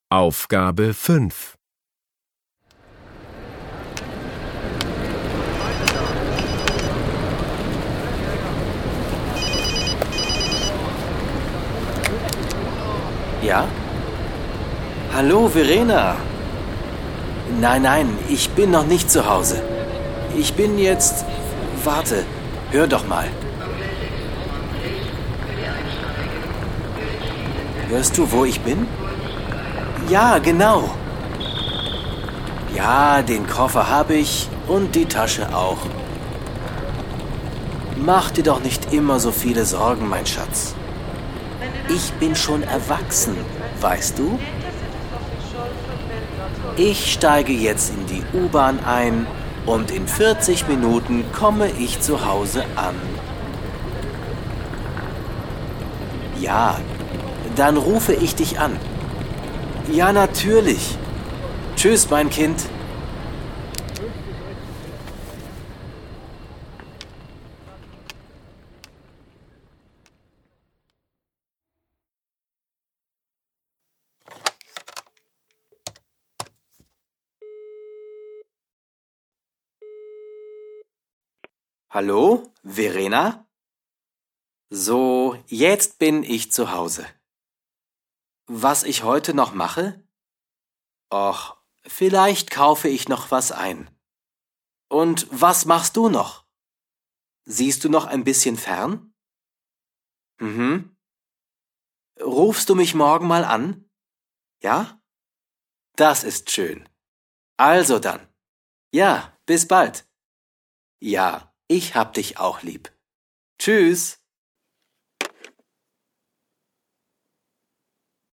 Aufgabe 5. Ja? Hallo, Verena. Nein, ich bin noch nicht zu Hause. Ich bin jetzt... Warte, hör doch mal. Hörst du, wo ich bin? Ja, genau. Ja, den Koffer habe ich und die Tasche auch. Mach dir doch nicht immer so viele Sorgen, mein Schatz. Ich bin schon erwachsen, weißt du? Ich steige jetzt in die U-Bahn ein und in 40 Minuten komme ich zu Hause an. Ja, dann rufe ich dich an. Ja, natürlich. Tschüss, mein Kind. Hallo, Verena? So, jetzt bin ich zu Hause. Was ich heute noch mache? Och, vielleicht kaufe ich noch was ein. Und was machst du noch? Siehst du noch ein bisschen fern? Mhm. Rufst du mich morgen mal an? Ja? Das ist schön. Also dann. Ja, bis bald. Ja, ich hab dich auch lieb. Tschüss.